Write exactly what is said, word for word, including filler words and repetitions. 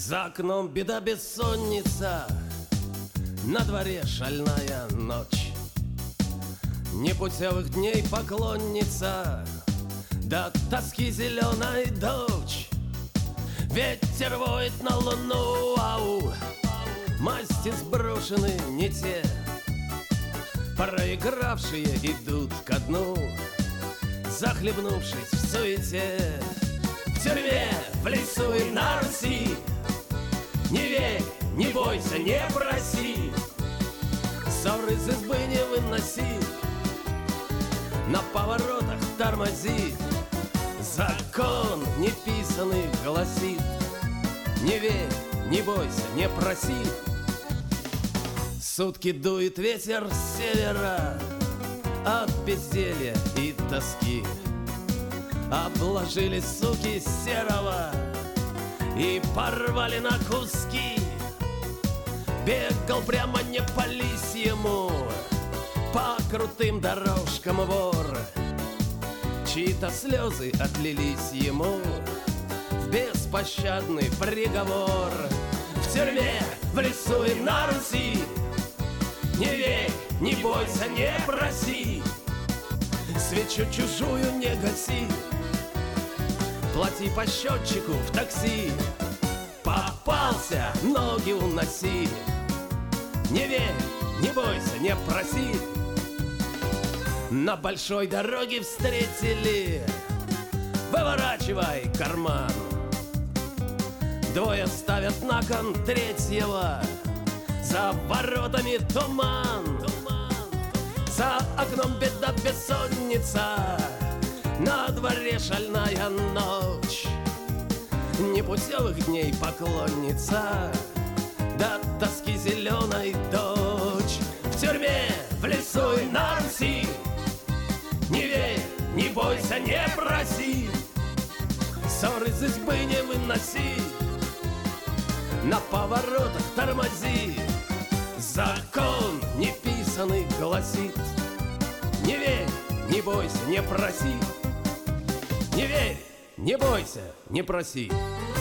За окном беда, бессонница, на дворе шальная ночь. Непутевых дней поклонница, до тоски зеленой дочь. Ветер воет на луну, ау, масти сброшены не те, проигравшие идут ко дну, захлебнувшись в суете. В тюрьме, в лесу и на Руси не верь, не бойся, не проси, ссор из избы не выноси, на поворотах тормози. Закон неписанный гласит: не верь, не бойся, не проси. Сутки дует ветер с севера от безделья и тоски. Обложили суки серого и порвали на куски. Бегал прямо не по лисьему по крутым дорожкам вор. Чьи-то слезы отлились ему в беспощадный приговор. В тюрьме, в лесу и на Руси не верь, не бойся, не проси, свечу чужую не гаси, плати по счетчику в такси. Попался, ноги уноси, не верь, не бойся, не проси. На большой дороге встретили, выворачивай карман. Двое ставят на кон третьего, за воротами туман. За окном беда, бессонница, на дворе шальная ночь. Непутевых дней поклонница, до тоски зеленой дочь. В тюрьме, в лесу и на Руси не верь, не бойся, не проси, ссор из избы не выноси, на поворотах тормози. Закон неписанный гласит: не верь, не бойся, не проси, не верь, не бойся, не проси.